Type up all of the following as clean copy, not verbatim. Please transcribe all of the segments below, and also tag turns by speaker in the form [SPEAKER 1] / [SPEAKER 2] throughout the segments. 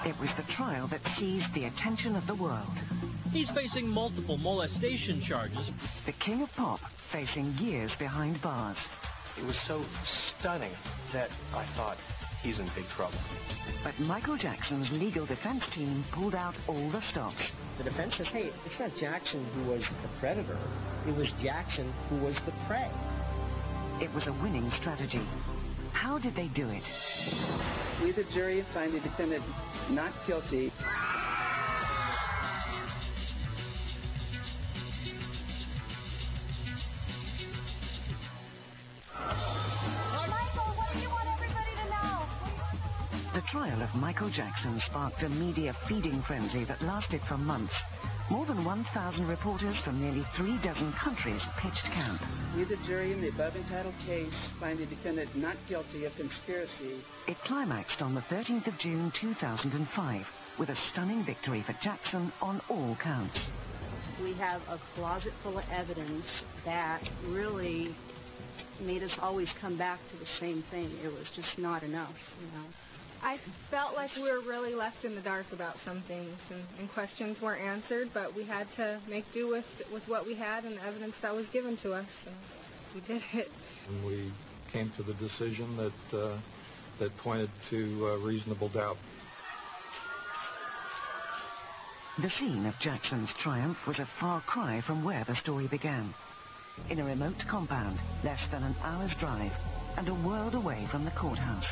[SPEAKER 1] It was the trial that seized the attention of the world.
[SPEAKER 2] He's facing multiple molestation charges.
[SPEAKER 1] The King of Pop facing years behind bars.
[SPEAKER 3] It was so stunning that I thought, he's in big trouble.
[SPEAKER 1] But Michael Jackson's legal defense team pulled out all the stops.
[SPEAKER 4] The defense says, hey, it's not Jackson who was the predator. It was Jackson who was the prey.
[SPEAKER 1] It was a winning strategy. How did they do it?
[SPEAKER 5] We, the jury, find the defendant not guilty.
[SPEAKER 1] The trial of Michael Jackson sparked a media feeding frenzy that lasted for months. More than 1,000 reporters from nearly 36 countries pitched camp.
[SPEAKER 5] We, the jury, in the above entitled case, find the defendant not guilty of conspiracy.
[SPEAKER 1] It climaxed on the 13th of June 2005 with a stunning victory for Jackson on all counts.
[SPEAKER 6] We have a closet full of evidence that really made us always come back to the same thing. It was just not enough, you know.
[SPEAKER 7] I felt like we were really left in the dark about some things, and questions weren't answered, but we had to make do with what we had and the evidence that was given to us, and we did it.
[SPEAKER 8] And we came to the decision that pointed to reasonable doubt.
[SPEAKER 1] The scene of Jackson's triumph was a far cry from where the story began. In a remote compound, less than an hour's drive, and a world away from the courthouse.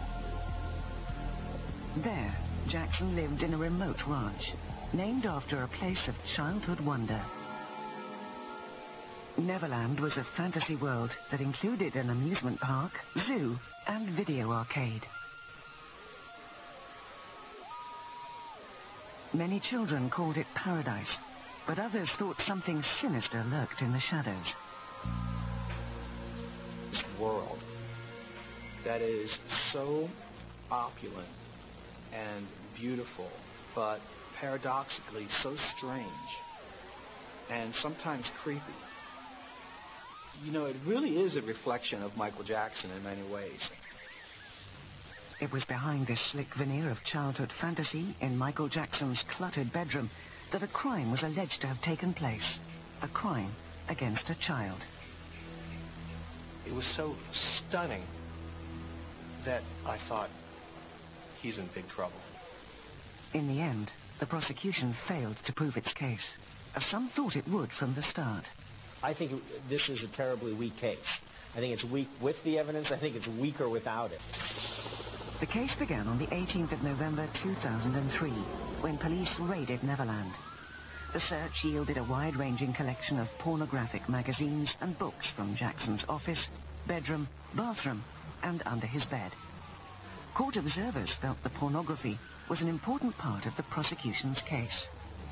[SPEAKER 1] There, Jackson lived in a remote ranch, named after a place of childhood wonder. Neverland was a fantasy world that included an amusement park, zoo, and video arcade. Many children called it paradise, but others thought something sinister lurked in the shadows.
[SPEAKER 3] This world that is so opulent and beautiful, but paradoxically so strange and sometimes creepy. You know, it really is a reflection of Michael Jackson in many ways.
[SPEAKER 1] It was behind this slick veneer of childhood fantasy in Michael Jackson's cluttered bedroom that a crime was alleged to have taken place. A crime against a child.
[SPEAKER 3] It was so stunning that I thought, he's in big trouble.
[SPEAKER 1] In the end, the prosecution failed to prove its case, as some thought it would from the start.
[SPEAKER 4] I think this is a terribly weak case. I think it's weak with the evidence. I think it's weaker without it.
[SPEAKER 1] The case began on the 18th of November 2003, when police raided Neverland. The search yielded a wide-ranging collection of pornographic magazines and books from Jackson's office, bedroom, bathroom, and under his bed. Court observers felt the pornography was an important part of the prosecution's case.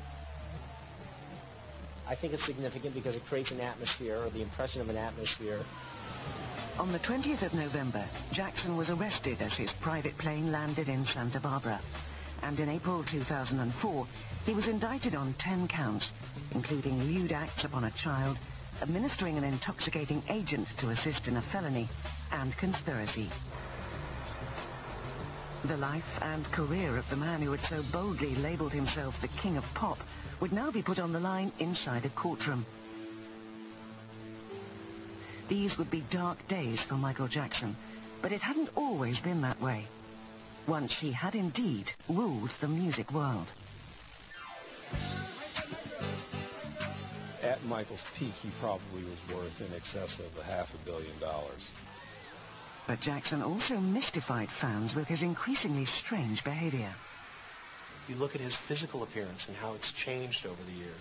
[SPEAKER 4] I think it's significant because it creates an atmosphere, or the impression of an atmosphere.
[SPEAKER 1] On the 20th of November, Jackson was arrested as his private plane landed in Santa Barbara. And in April 2004, he was indicted on 10 counts, including lewd acts upon a child, administering an intoxicating agent to assist in a felony, and conspiracy. The life and career of the man who had so boldly labeled himself the King of Pop would now be put on the line inside a courtroom. These would be dark days for Michael Jackson, but it hadn't always been that way. Once he had indeed ruled the music world.
[SPEAKER 8] At Michael's peak, he probably was worth in excess of $500 million.
[SPEAKER 1] But Jackson also mystified fans with his increasingly strange behavior.
[SPEAKER 3] You look at his physical appearance and how it's changed over the years.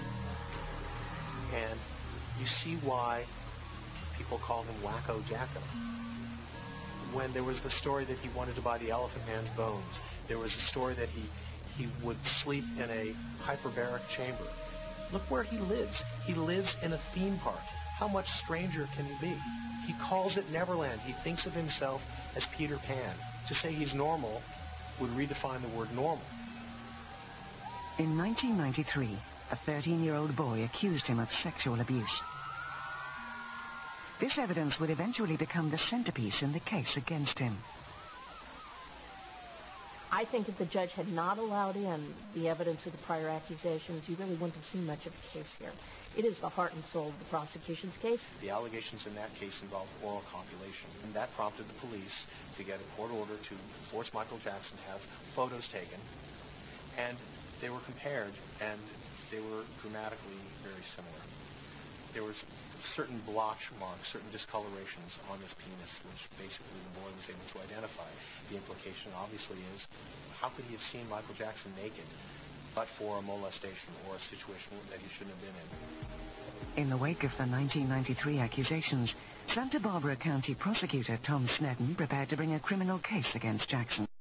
[SPEAKER 3] And you see why people call him Wacko Jacko. When there was the story that he wanted to buy the Elephant Man's bones, there was a story that he would sleep in a hyperbaric chamber. Look where he lives. He lives in a theme park. How much stranger can he be? He calls it Neverland. He thinks of himself as Peter Pan. To say he's normal would redefine the word normal.
[SPEAKER 1] In 1993, a 13-year-old boy accused him of sexual abuse. This evidence would eventually become the centerpiece in the case against him.
[SPEAKER 9] I think if the judge had not allowed in the evidence of the prior accusations, you really wouldn't have seen much of a case here. It is the heart and soul of the prosecution's case.
[SPEAKER 3] The allegations in that case involved oral copulation, and that prompted the police to get a court order to force Michael Jackson to have photos taken, and they were compared, and they were dramatically very similar. There was certain blotch marks, certain discolorations on this penis, which basically the boy was able to identify. The implication, obviously, is how could he have seen Michael Jackson naked but for a molestation or a situation that he shouldn't have been in?
[SPEAKER 1] In the wake of the 1993 accusations, Santa Barbara County prosecutor Tom Sneddon prepared to bring a criminal case against Jackson.